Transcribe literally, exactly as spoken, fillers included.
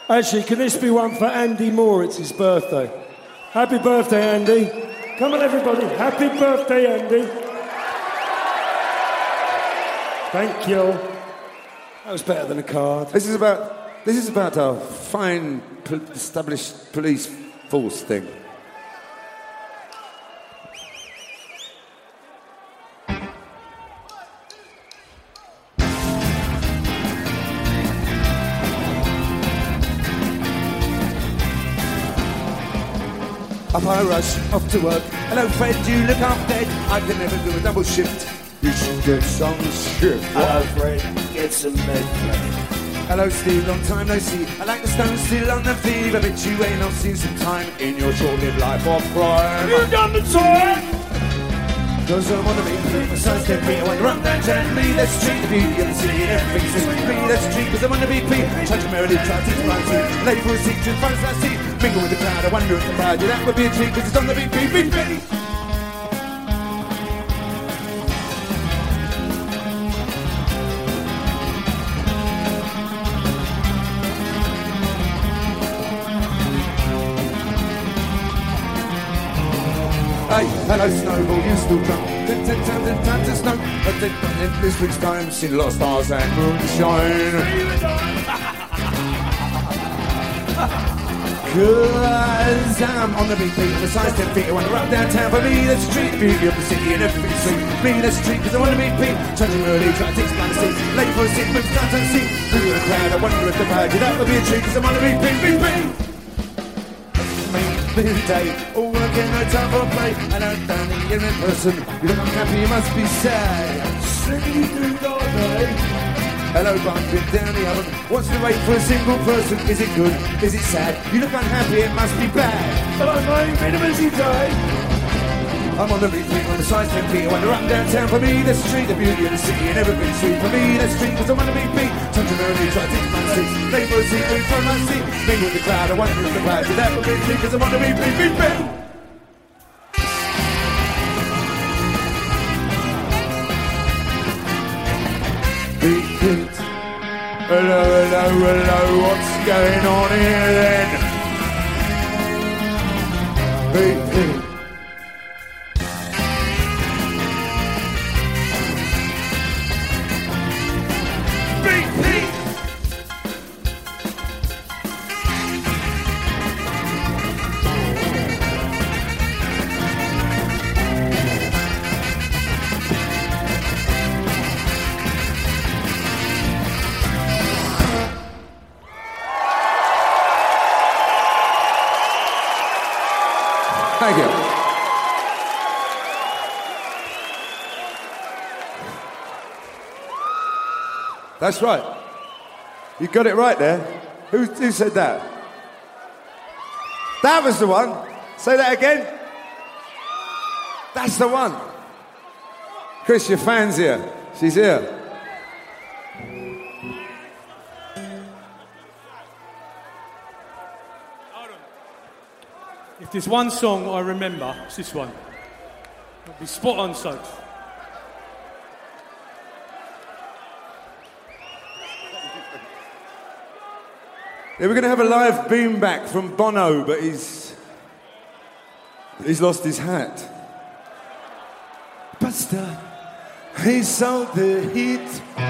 Actually, can this be one for Andy Moore? It's his birthday. Happy birthday, Andy. Come on, everybody. Happy birthday, Andy. Thank you. That was better than a card. This is about, this is about our fine pol- established police force thing. Up I rush, off to work. Hello, Fred, you look half dead. I can never do a double shift. You should get some shift. Hello, Fred. Get some med, Fred. Hello, Steve, long time no see. I like the stone still on the fever. Bet you ain't not seen some time in your short-lived life of crime. You done the time? Cause I'm on the main street, my son's ten feet. I wander up that gently, let's treat the beauty of the city and everything's sweet. Me, let's treat, cause I'm on the B P. Touch merrily, try to surprise you. Late for a seat, to front I see. Mingle with the crowd, I wonder if the crowd, yeah, that would be a treat, cause it's on the B P, B P. Hey, hello Snowball, you still drunk? Ten, ten, ten, ten, time to snow. But then, in this week's time, seen a lot of stars and moonshine. Cause I'm on the beat, beat, the size ten feet. I wanna run downtown for me, that's a treat. The beauty of the city and everything's sweet. Me, that's a treat, cause I wanna meet Pete. Charging early, try to explain the seat. Late for a seat, moves down to the seat. Through the crowd, I wonder if the crowd, yeah, that would be a treat, cause I wanna meet Pete, Pete, Pete. Midday, all work and no time for play. And I'm standing here in person. You look unhappy, you must be sad. Singing through the day. Hello, bumping down the oven. What's the rate for a single person? Is it good? Is it sad? You look unhappy, it must be bad. Hello, mate. Been a busy day. I'm on the beat, on the size ten feet. I wander up downtown for me. That's the street, the beauty of the city, and everything's sweet for me. That's the street, cause I wanna meet Pete. Touch a melody, try to take my seat. Late for a seat, move from my seat. Mingle with the crowd, I wonder if the crowd did that would be a treat, cause I wanna meet Pete, Pete, Pete. Pete, Pete. Hello, hello, hello, what's going on here then? Pete, Pete. Thank you. That's right. You got it right there. Who, who said that? That was the one. Say that again. That's the one. Chris, your fan's here. She's here. If there's one song I remember, it's this one. It'll be spot on, so. Yeah, we're going to have a live beam back from Bono, but he's he's lost his hat. Buster, he sold the heat.